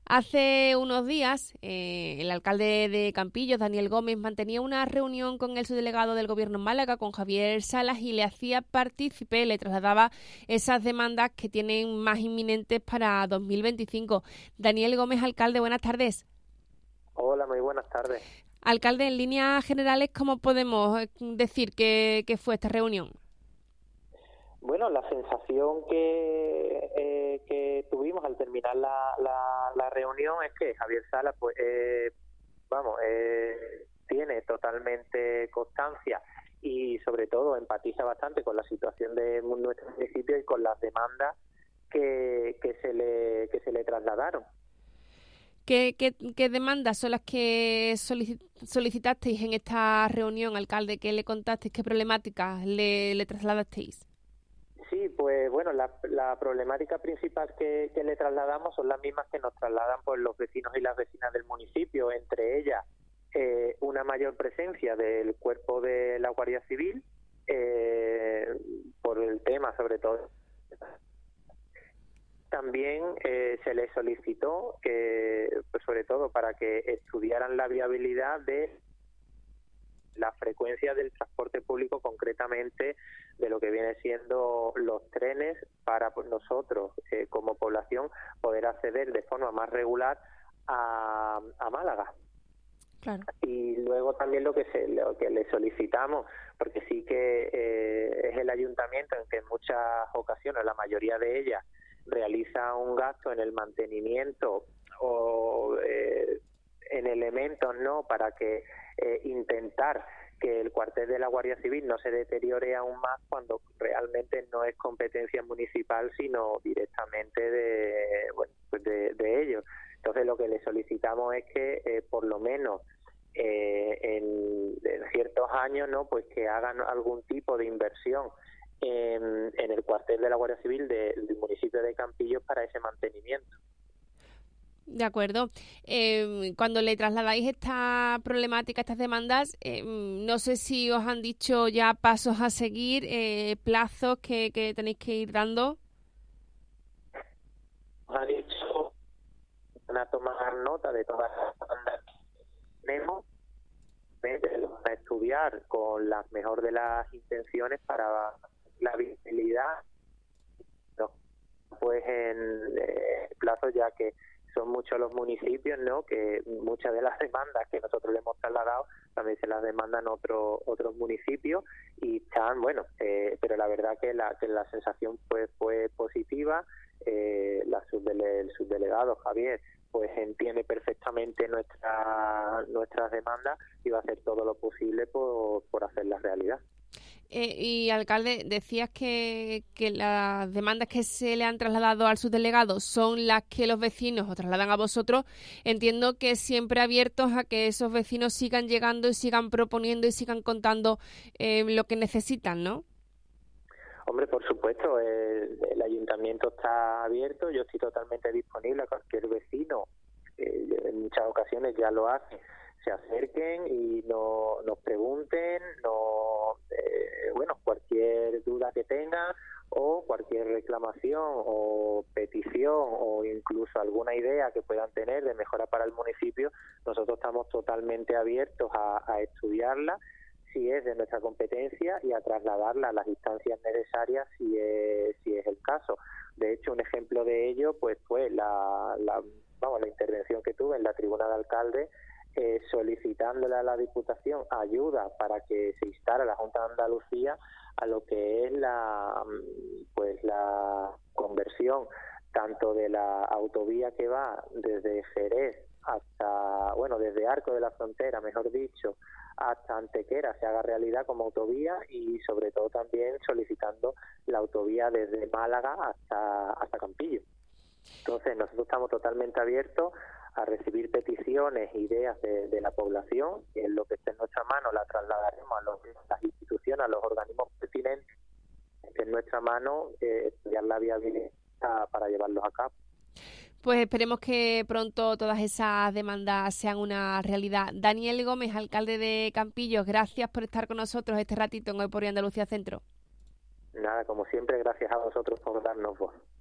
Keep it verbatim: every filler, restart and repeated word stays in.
Hace unos días, eh, el alcalde de Campillos, Daniel Gómez, mantenía una reunión con el subdelegado del Gobierno en Málaga, con Javier Salas, y le hacía partícipe, le trasladaba esas demandas que tienen más inminentes para dos mil veinticinco. Daniel Gómez, alcalde, buenas tardes. Hola, muy buenas tardes. Alcalde, en líneas generales, ¿cómo podemos decir que, que fue esta reunión? Bueno, la sensación que, eh, que tuvimos al terminar la, la, la reunión es que Javier Salas, pues, eh, vamos, eh, tiene totalmente constancia y sobre todo empatiza bastante con la situación de nuestro municipio y con las demandas que, que se le que se le trasladaron. ¿Qué, qué, qué demandas son las que solicitasteis en esta reunión, alcalde? ¿Qué le contasteis? ¿Qué problemáticas le, le trasladasteis? Sí, pues bueno, la, la problemática principal que, que le trasladamos son las mismas que nos trasladan pues los vecinos y las vecinas del municipio, entre ellas eh, una mayor presencia del cuerpo de la Guardia Civil, eh, por el tema sobre todo. También eh, se les solicitó que, pues sobre todo para que estudiaran la viabilidad de la frecuencia del transporte público, concretamente de lo que viene siendo los trenes, para pues, nosotros eh, como población poder acceder de forma más regular a, a Málaga. Claro. Y luego también lo que se, lo que le solicitamos, porque sí que eh, es el ayuntamiento en que en muchas ocasiones, la mayoría de ellas, realiza un gasto en el mantenimiento o eh, en elementos no para que eh, intentar que el cuartel de la Guardia Civil no se deteriore aún más, cuando realmente no es competencia municipal sino directamente de bueno pues de, de ellos. Entonces lo que le solicitamos es que eh, por lo menos eh, en, en ciertos años no pues que hagan algún tipo de inversión en, en el cuartel de la Guardia Civil de, del municipio de Campillos para ese mantenimiento. De acuerdo. Eh, cuando le trasladáis esta problemática, estas demandas, eh, no sé si os han dicho ya pasos a seguir, eh, plazos que, que tenéis que ir dando. Nos ha dicho van a tomar nota de todas las demandas que tenemos, a estudiar con la mejor de las intenciones para la visibilidad, no, pues en eh, plazos, ya que son muchos los municipios, ¿no? Que muchas de las demandas que nosotros le hemos trasladado también se las demandan otros otros municipios y están, bueno, eh, pero la verdad que la que la sensación pues fue positiva. Eh, la subdele, el subdelegado Javier pues entiende perfectamente nuestra nuestras demandas y va a hacer todo lo posible por, por hacerlas realidad. Eh, y, alcalde, decías que, que las demandas que se le han trasladado al subdelegado son las que los vecinos os trasladan a vosotros. Entiendo que siempre abiertos a que esos vecinos sigan llegando y sigan proponiendo y sigan contando eh, lo que necesitan, ¿no? Hombre, por supuesto, el, el ayuntamiento está abierto, yo estoy totalmente disponible a cualquier vecino, eh, en muchas ocasiones ya lo hace, se acerquen y no, nos pregunten, no, eh, bueno, cualquier duda que tengan o cualquier reclamación o petición o incluso alguna idea que puedan tener de mejora para el municipio, nosotros estamos totalmente abiertos a, a estudiarla si es de nuestra competencia y a trasladarla a las instancias necesarias si es, si es el caso. De hecho, un ejemplo de ello pues fue la, la, vamos, la intervención que tuve en la tribuna de alcalde, Eh, solicitándole a la Diputación ayuda para que se instare la Junta de Andalucía a lo que es la pues la conversión tanto de la autovía que va desde Jerez hasta, bueno, desde Arco de la Frontera, mejor dicho, hasta Antequera se haga realidad como autovía, y sobre todo también solicitando la autovía desde Málaga hasta, hasta Campillo. Entonces nosotros estamos totalmente abiertos a recibir peticiones, ideas de, de la población, y en lo que esté en nuestra mano la trasladaremos a, los, a las instituciones, a los organismos pertinentes, que en nuestra mano eh, estudiar la viabilidad para llevarlos a cabo. Pues esperemos que pronto todas esas demandas sean una realidad. Daniel Gómez, alcalde de Campillos, gracias por estar con nosotros este ratito en Hoy por Hoy Andalucía Centro. Nada, como siempre, gracias a vosotros por darnos voz.